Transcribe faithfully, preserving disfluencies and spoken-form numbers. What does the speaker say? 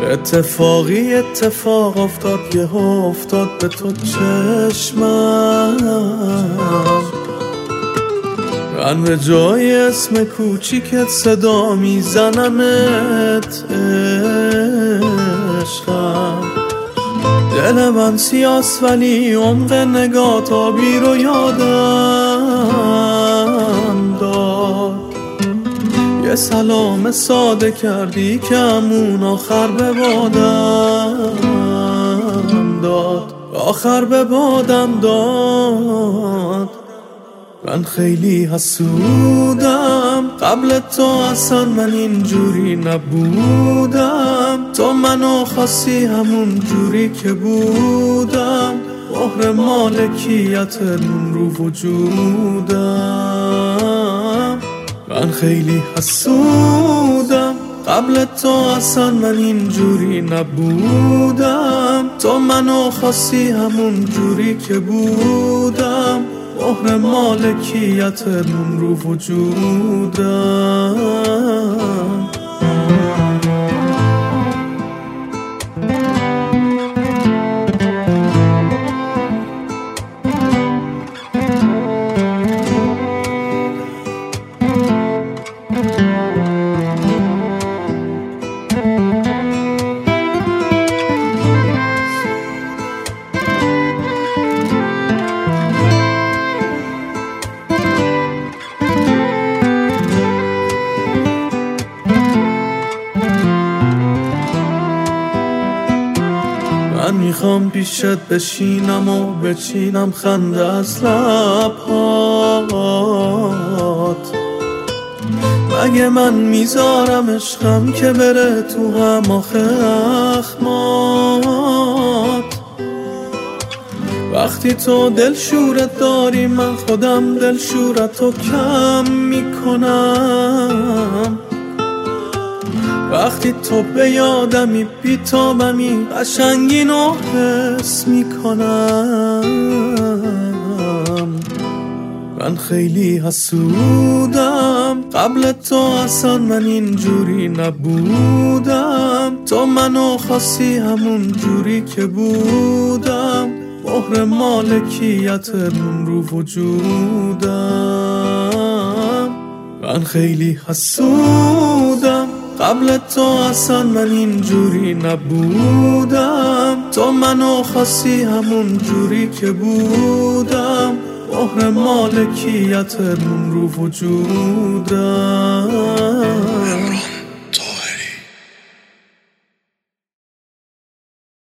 اتفاقی اتفاق افتاد، یه افتاد به تو چشمم، من به جای اسم کوچیکت صدا میزنمت عشقم. دل من سیاست ولی عمق نگات آبی رو یادم داد. یه سلام ساده کردی که همون آخر به بادم داد، آخر به بادم داد. من خیلی حسودم، قبل تو اصلا من اینجوری نبودم. تو منو خواستی همون جوری که بودم، مهر مالکیتمون رو وجودم. من خیلی حسودم، قبل تو اصلا من اینجوری نبودم. تو منو خواستی همون جوری که بودم، مهر مالکیتمون رو وجودم. من میخوام پیشت بشینم و بچینم خنده از لبهات. مگه من میذارم عشقم که بره تو هم آخه اخمات؟ وقتی تو دلشورت داری من خودم دلشورتو کم میکنم. وقتی تو به یادمی بیتابمی قشنگینو حس میکنم. من خیلی حسودم، قبل تو اصلا من اینجوری نبودم. تو منو خواستی همون جوری که بودم، مهر مالکیتمون رو وجودم. من خیلی حسودم، قبل تو اصلا من اینجوری نبودم. تو منو خواستی همون جوری که بودم، مهر مالکیتمون رو وجودم.